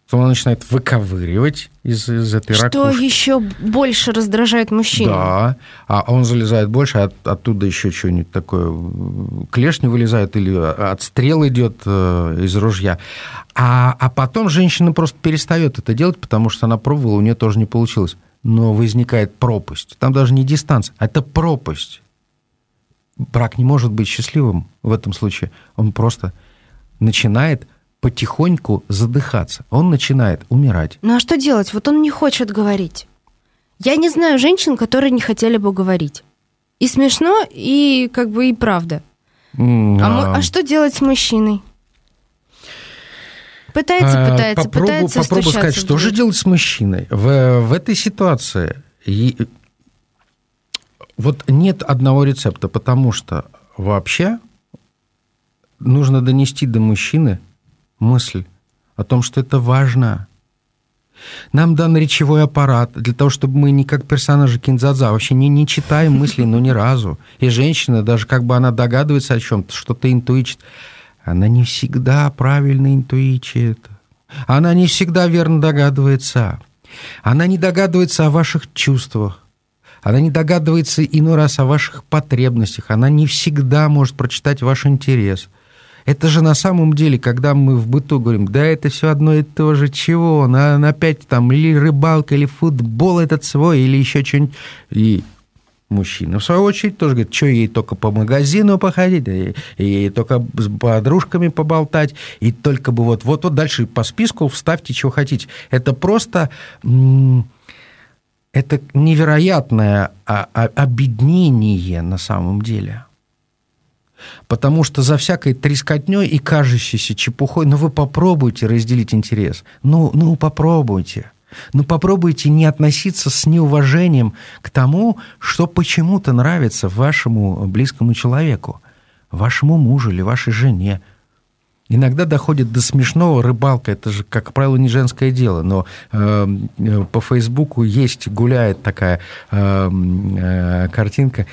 [SPEAKER 5] Он начинает выковыривать из, из этой
[SPEAKER 4] Что
[SPEAKER 5] ракушки.
[SPEAKER 4] Что еще больше раздражает мужчину.
[SPEAKER 5] Да, а он залезает больше, от, оттуда еще что-нибудь такое, клешня вылезает или отстрел идет из ружья. А, а потом женщина просто перестает это делать, потому что она пробовала, у нее тоже не получилось. Но возникает пропасть. Там даже не дистанция, а это пропасть. Брак не может быть счастливым в этом случае. Он просто начинает потихоньку задыхаться. Он начинает умирать.
[SPEAKER 4] Ну а что делать? Вот он не хочет говорить. Я не знаю женщин, которые не хотели бы говорить. И смешно, и как бы и правда.
[SPEAKER 5] Mm,
[SPEAKER 4] а,
[SPEAKER 5] а...
[SPEAKER 4] а что делать с мужчиной? Пытается, пытается,
[SPEAKER 5] попробуй,
[SPEAKER 4] пытается
[SPEAKER 5] попробуй сказать, что же делать с мужчиной в, в этой ситуации. И... Вот нет одного рецепта, потому что вообще нужно донести до мужчины мысль о том, что это важно. Нам дан речевой аппарат для того, чтобы мы не как персонажи Киндзадза вообще не, не читаем мысли, ну, ни разу. И женщина, даже как бы она догадывается о чем-то, что-то интуичит, она не всегда правильно интуичит. Она не всегда верно догадывается. Она не догадывается о ваших чувствах. Она не догадывается иной раз о ваших потребностях. Она не всегда может прочитать ваш интерес. Это же на самом деле, когда мы в быту говорим, да это все одно и то же, чего, на, на опять там или рыбалка, или футбол этот свой, или еще что-нибудь. И мужчина, в свою очередь, тоже говорит, что ей только по магазину походить, и, и только с подружками поболтать, и только бы вот, вот, вот дальше по списку вставьте, чего хотите. Это просто... Это невероятное обеднение на самом деле. Потому что за всякой трескотней и кажущейся чепухой, ну, вы попробуйте разделить интерес. Ну, ну, попробуйте. Ну, попробуйте не относиться с неуважением к тому, что почему-то нравится вашему близкому человеку, вашему мужу или вашей жене. Иногда доходит до смешного. Рыбалка, это же, как правило, не женское дело, но э, по Фейсбуку есть, гуляет такая э, э, картинка.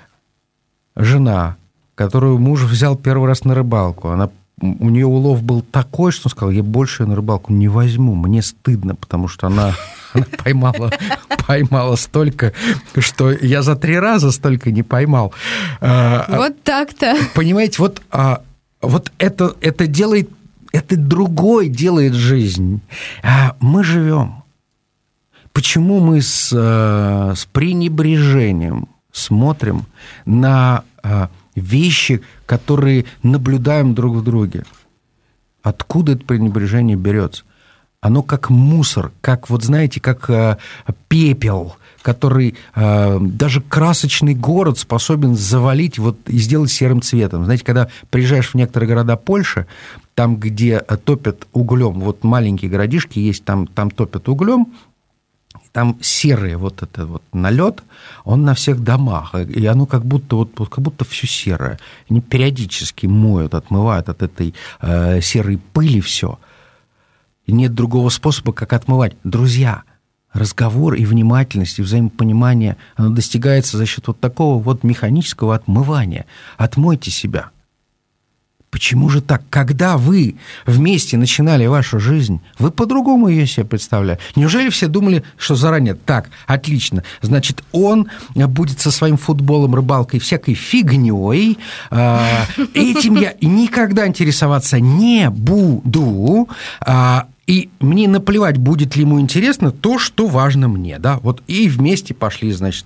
[SPEAKER 5] Жена, которую муж взял первый раз на рыбалку, она, у нее улов был такой, что он сказал, я больше на рыбалку не возьму, мне стыдно, потому что она, она поймала, поймала столько, что я за три раза столько не поймал.
[SPEAKER 4] Вот так-то.
[SPEAKER 5] Понимаете, вот... Вот это, это делает, это другой делает жизнь. А мы живем. Почему мы с, с пренебрежением смотрим на вещи, которые наблюдаем друг в друге? Откуда это пренебрежение берется? Оно как мусор, как, вот знаете, как пепел, который э, даже красочный город способен завалить вот, и сделать серым цветом. Знаете, когда приезжаешь в некоторые города Польши, там, где топят углем, вот маленькие городишки есть, там, там топят углем, там серый вот этот вот налет, он на всех домах, и оно как будто, вот, как будто все серое. Они периодически моют, отмывают от этой э, серой пыли все. И нет другого способа, как отмывать. Друзья, разговор и внимательность, и взаимопонимание, оно достигается за счет вот такого вот механического отмывания. Отмойте себя. Почему же так? Когда вы вместе начинали вашу жизнь, вы по-другому ее себе представляли. Неужели все думали, что заранее так, отлично, значит, он будет со своим футболом, рыбалкой, всякой фигней, этим я никогда интересоваться не буду, и мне наплевать, будет ли ему интересно то, что важно мне, да, вот и вместе пошли, значит,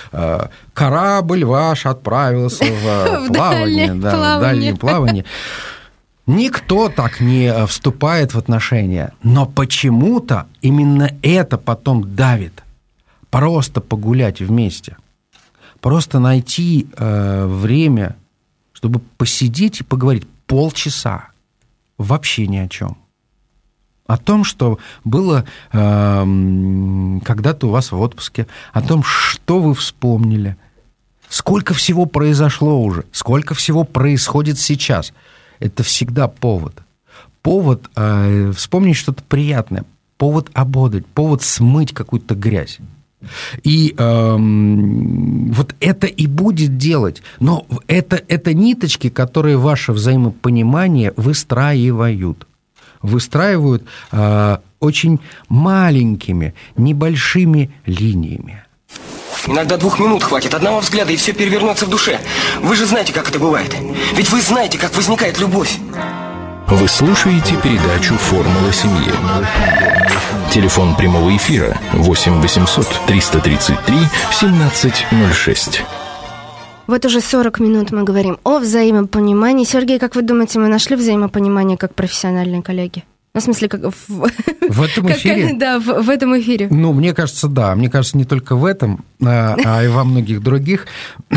[SPEAKER 5] корабль ваш отправился в плавание, да, в дальнее плавание. Никто так не вступает в отношения, но почему-то именно это потом давит. Просто погулять вместе, просто найти время, чтобы посидеть и поговорить полчаса, вообще ни о чем. О том, что было э, когда-то у вас в отпуске, о том, что вы вспомнили, сколько всего произошло уже, сколько всего происходит сейчас. Это всегда повод. Повод э, вспомнить что-то приятное, повод ободрить, повод смыть какую-то грязь. И э, вот это и будет делать. Но это, это ниточки, которые ваше взаимопонимание выстраивают. выстраивают э, очень маленькими, небольшими линиями.
[SPEAKER 2] Иногда двух минут хватит, одного взгляда, и все перевернется в душе. Вы же знаете, как это бывает. Ведь вы знаете, как возникает любовь.
[SPEAKER 3] Вы слушаете передачу «Формула семьи». Телефон прямого эфира восемь восемьсот триста тридцать три семнадцать ноль шесть.
[SPEAKER 4] Вот уже сорок минут мы говорим о взаимопонимании. Сергей, как вы думаете, мы нашли взаимопонимание как профессиональные коллеги? Ну, в смысле, как в,
[SPEAKER 5] в этом эфире?
[SPEAKER 4] Как, да, в, в этом эфире.
[SPEAKER 5] Ну, мне кажется, да. Мне кажется, не только в этом, а, а и во многих других.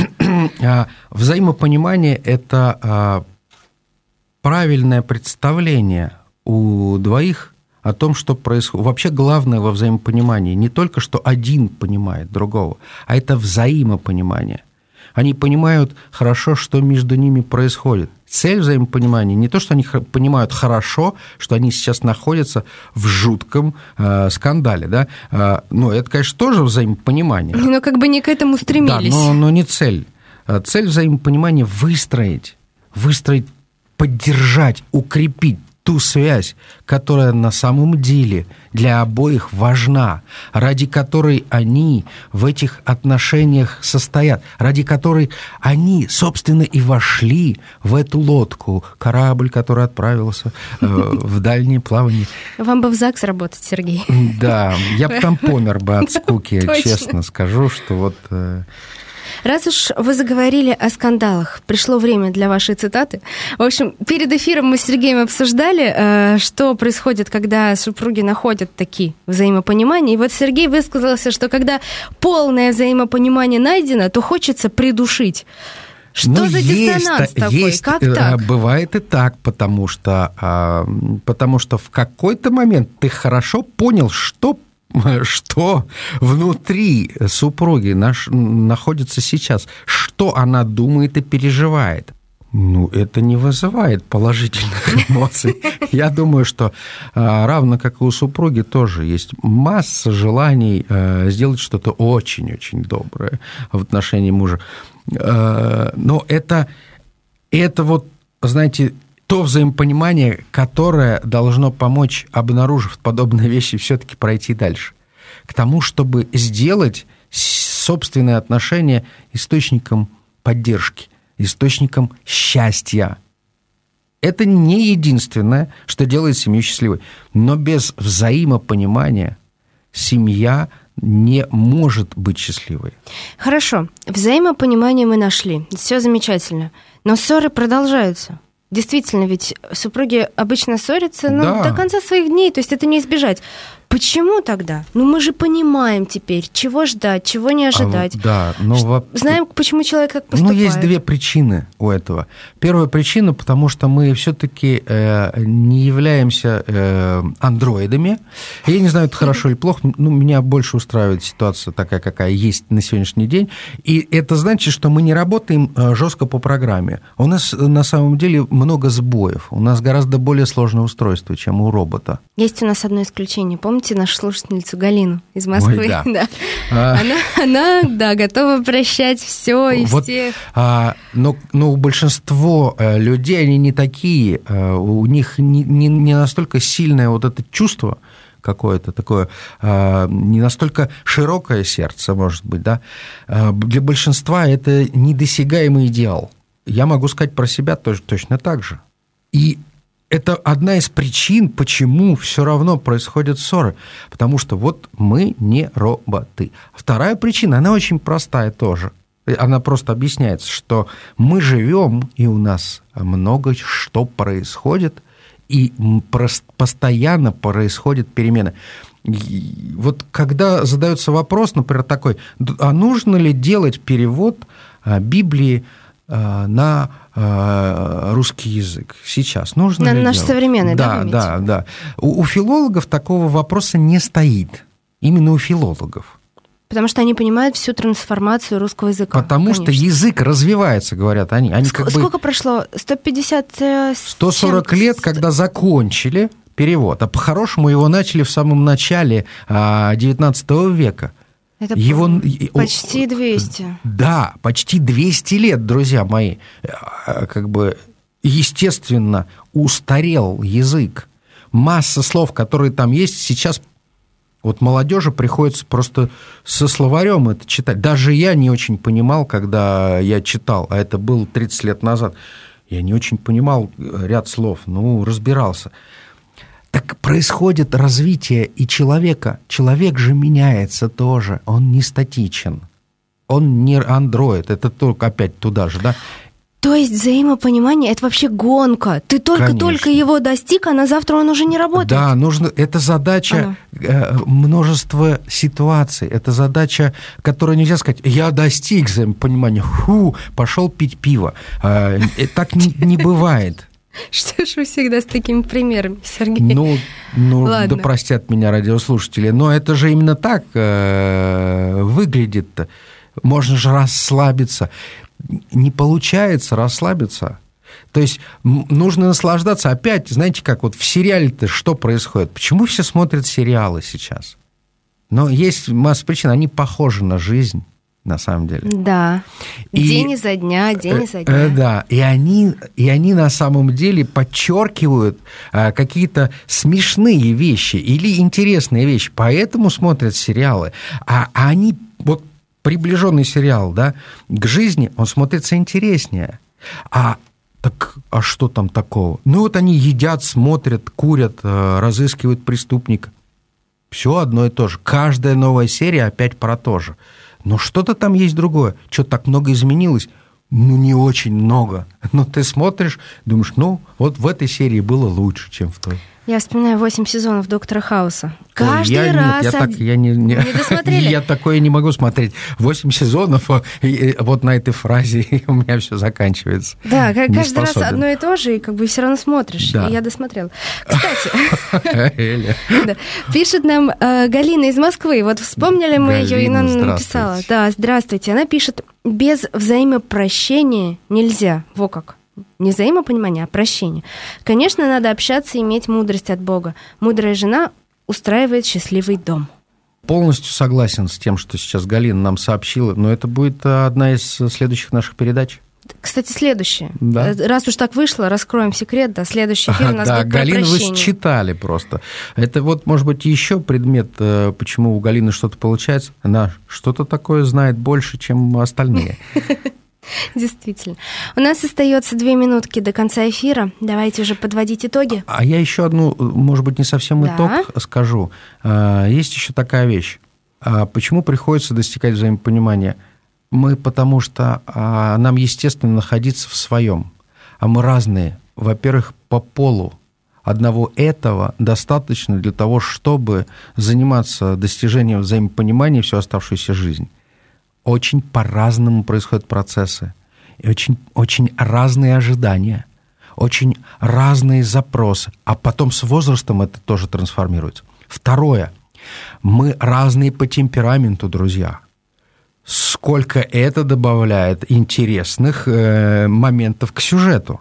[SPEAKER 5] Взаимопонимание – это правильное представление у двоих о том, что происходит. Вообще главное во взаимопонимании не только, что один понимает другого, а это взаимопонимание. Они понимают хорошо, что между ними происходит. Цель взаимопонимания не то, что они понимают хорошо, что они сейчас находятся в жутком э, скандале, да. Э, ну, это, конечно, тоже взаимопонимание.
[SPEAKER 4] Но как бы не к этому стремились.
[SPEAKER 5] Да, но, но не цель. Цель взаимопонимания – выстроить, выстроить, поддержать, укрепить ту связь, которая на самом деле для обоих важна, ради которой они в этих отношениях состоят, ради которой они, собственно, и вошли в эту лодку, корабль, который отправился э, в дальнее плавание.
[SPEAKER 4] Вам бы в ЗАГС работать, Сергей.
[SPEAKER 5] Да, я бы там помер бы от скуки, честно скажу, что вот... Э,
[SPEAKER 4] Раз уж вы заговорили о скандалах, пришло время для вашей цитаты. В общем, перед эфиром мы с Сергеем обсуждали, что происходит, когда супруги находят такие взаимопонимания. И вот Сергей высказался, что когда полное взаимопонимание найдено, то хочется придушить. Что ну, за диссонанс
[SPEAKER 5] есть,
[SPEAKER 4] такой?
[SPEAKER 5] Есть,
[SPEAKER 4] как так?
[SPEAKER 5] Бывает и так, потому что, потому что в какой-то момент ты хорошо понял, что что внутри супруги наш, находится сейчас, что она думает и переживает. Ну, это не вызывает положительных эмоций. Я думаю, что равно как и у супруги тоже есть масса желаний сделать что-то очень-очень доброе в отношении мужа. Но это, это вот, знаете, то взаимопонимание, которое должно помочь, обнаружив подобные вещи, все-таки пройти дальше. К тому, чтобы сделать собственные отношения источником поддержки, источником счастья. Это не единственное, что делает семью счастливой. Но без взаимопонимания семья не может быть счастливой.
[SPEAKER 4] Хорошо, взаимопонимание мы нашли, все замечательно, но ссоры продолжаются. Действительно, ведь супруги обычно ссорятся ну, да. до конца своих дней, то есть это не избежать. Почему тогда? Ну, мы же понимаем теперь, чего ждать, чего не ожидать.
[SPEAKER 5] А, да, но
[SPEAKER 4] Ш- знаем, почему человек так поступает.
[SPEAKER 5] Ну, есть две причины у этого. Первая причина, потому что мы все-таки э, не являемся э, андроидами. Я не знаю, это хорошо или плохо, ну, меня больше устраивает ситуация такая, какая есть на сегодняшний день. И это значит, что мы не работаем жестко по программе. У нас на самом деле много сбоев. У нас гораздо более сложное устройство, чем у робота.
[SPEAKER 4] Есть у нас одно исключение. Помните нашу слушательницу Галину из Москвы? Ой, да. да. А... Она, она, да, готова прощать все и вот, всех.
[SPEAKER 5] А, но, но большинство людей, они не такие. У них не, не, не настолько сильное вот это чувство какое-то такое, не настолько широкое сердце, может быть, да. Для большинства это недосягаемый идеал. Я могу сказать про себя тоже точно так же. И это одна из причин, почему все равно происходят ссоры. Потому что вот мы не роботы. Вторая причина, она очень простая тоже. Она просто объясняется, что мы живем, и у нас много что происходит, и постоянно происходят перемены. И вот когда задается вопрос, например, такой, а нужно ли делать перевод Библии на русский язык сейчас? Нужно
[SPEAKER 4] на
[SPEAKER 5] ли
[SPEAKER 4] наш
[SPEAKER 5] делать?
[SPEAKER 4] современный, да?
[SPEAKER 5] Да, да, да. У, у филологов такого вопроса не стоит. Именно у филологов.
[SPEAKER 4] Потому что они понимают всю трансформацию русского языка.
[SPEAKER 5] Потому конечно. Что язык развивается, говорят они. они
[SPEAKER 4] Ск-
[SPEAKER 5] как
[SPEAKER 4] сколько
[SPEAKER 5] бы
[SPEAKER 4] прошло? сто пятьдесят...
[SPEAKER 5] сто сорок лет, когда закончили перевод. А по-хорошему его начали в самом начале девятнадцатого века.
[SPEAKER 4] Это
[SPEAKER 5] его...
[SPEAKER 4] почти двести.
[SPEAKER 5] Да, почти двести лет, друзья мои. Как бы, естественно, устарел язык. масса слов, которые там есть, сейчас вот молодежи приходится просто со словарем это читать. Даже я не очень понимал, когда я читал, а это было тридцать лет назад, я не очень понимал ряд слов, ну, разбирался. Так происходит развитие и человека. Человек же меняется тоже, он не статичен, он не андроид, это только опять туда же, да?
[SPEAKER 4] То есть взаимопонимание – это вообще гонка. Ты только-только его достиг, а на завтра он уже не работает.
[SPEAKER 5] Да, нужно, это задача ага. множества ситуаций. Это задача, которую нельзя сказать, я достиг взаимопонимания, фу, пошел пить пиво. Так не бывает.
[SPEAKER 4] Что ж вы всегда с такими примерами, Сергей?
[SPEAKER 5] Ну, ну да простят меня радиослушатели, но это же именно так выглядит. Можно же расслабиться. Не получается расслабиться. То есть нужно наслаждаться. Опять, знаете, как вот в сериале-то что происходит? Почему все смотрят сериалы сейчас? Но есть масса причин, они похожи на жизнь, на самом деле.
[SPEAKER 4] Да, и, день изо дня, день изо дня.
[SPEAKER 5] Э, да, и они, и они на самом деле подчеркивают а, какие-то смешные вещи или интересные вещи, поэтому смотрят сериалы. А, а они вот приближенный сериал, да, к жизни, он смотрится интереснее. А так, а что там такого? Ну, вот они едят, смотрят, курят, разыскивают преступника. Все одно и то же. Каждая новая серия опять про то же. Но что-то там есть другое. Что-то так много изменилось. Ну, не очень много. Но ты смотришь, думаешь, ну, вот в этой серии было лучше, чем в той.
[SPEAKER 4] Я вспоминаю восемь сезонов «Доктора Хауса». Каждый
[SPEAKER 5] Ой, я,
[SPEAKER 4] раз...
[SPEAKER 5] Нет, я, так, я не, не,
[SPEAKER 4] не досмотрели?
[SPEAKER 5] Я такое не могу смотреть. восемь сезонов, и вот на этой фразе у меня все заканчивается.
[SPEAKER 4] Да, каждый раз одно и то же, и как бы все равно смотришь. Да. И я досмотрела. Кстати, пишет нам Галина из Москвы. Вот вспомнили мы ее, и она написала. Да, здравствуйте. Она пишет, без взаимопрощения нельзя. Во как. Не взаимопонимание, а прощение. Конечно, надо общаться и иметь мудрость от Бога. Мудрая жена устраивает счастливый дом.
[SPEAKER 5] Полностью согласен с тем, что сейчас Галина нам сообщила, но это будет одна из следующих наших передач.
[SPEAKER 4] Кстати, следующее.
[SPEAKER 5] Да.
[SPEAKER 4] Раз уж так вышло, раскроем секрет, да, следующий эфир у нас
[SPEAKER 5] да,
[SPEAKER 4] будет про
[SPEAKER 5] Галина,
[SPEAKER 4] прощение.
[SPEAKER 5] Вы считали просто. Это вот, может быть, еще предмет, почему у Галины что-то получается. Она что-то такое знает больше, чем остальные.
[SPEAKER 4] Действительно. У нас остается две минутки до конца эфира. Давайте уже подводить итоги.
[SPEAKER 5] А я еще одну, может быть, не совсем
[SPEAKER 4] да.
[SPEAKER 5] итог скажу. Есть еще такая вещь. Почему приходится достигать взаимопонимания? Мы потому что нам естественно находиться в своем. А мы разные. Во-первых, по полу. Одного этого достаточно для того, чтобы заниматься достижением взаимопонимания всю оставшуюся жизнь. Очень по-разному происходят процессы, и очень, очень разные ожидания, очень разные запросы, а потом с возрастом это тоже трансформируется. Второе. Мы разные по темпераменту, друзья. Сколько это добавляет интересных э, моментов к сюжету.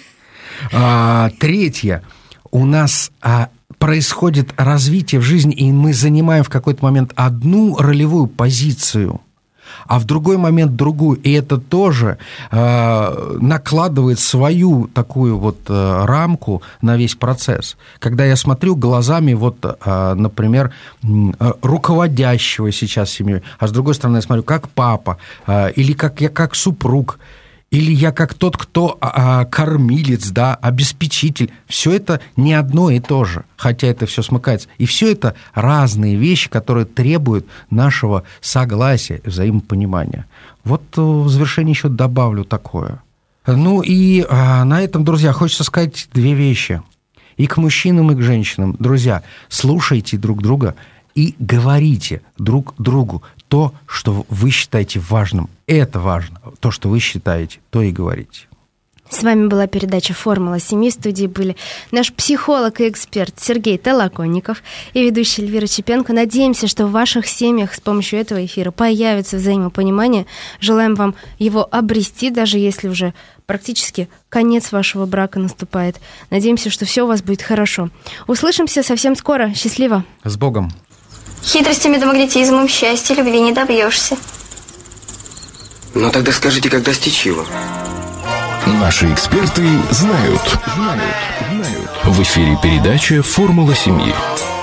[SPEAKER 5] А, третье. У нас... А, происходит развитие в жизни, и мы занимаем в какой-то момент одну ролевую позицию, а в другой момент другую. И это тоже э, накладывает свою такую вот э, рамку на весь процесс. Когда я смотрю глазами, вот, э, например, э, руководящего сейчас семьей, а с другой стороны я смотрю, как папа, э, или как я как супруг, или я как тот, кто а, кормилец, да, обеспечитель. Все это не одно и то же, хотя это все смыкается. И все это разные вещи, которые требуют нашего согласия, взаимопонимания. Вот в завершение еще добавлю такое. Ну и а, на этом, друзья, хочется сказать две вещи. И к мужчинам, и к женщинам. Друзья, слушайте друг друга и говорите друг другу то, что вы считаете важным. Это важно. То, что вы считаете, то и говорите.
[SPEAKER 4] С вами была передача «Формула семьи». В студии были наш психолог и эксперт Сергей Толоконников и ведущая Эльвира Чепенко. Надеемся, что в ваших семьях с помощью этого эфира появится взаимопонимание. Желаем вам его обрести, даже если уже практически конец вашего брака наступает. Надеемся, что все у вас будет хорошо. Услышимся совсем скоро. Счастливо.
[SPEAKER 5] С Богом.
[SPEAKER 1] Хитростями да магнетизмом счастья любви не добьешься.
[SPEAKER 2] Ну тогда скажите, как достичь его?
[SPEAKER 3] Наши эксперты знают. Знают. Знают. В эфире передача «Формула семьи».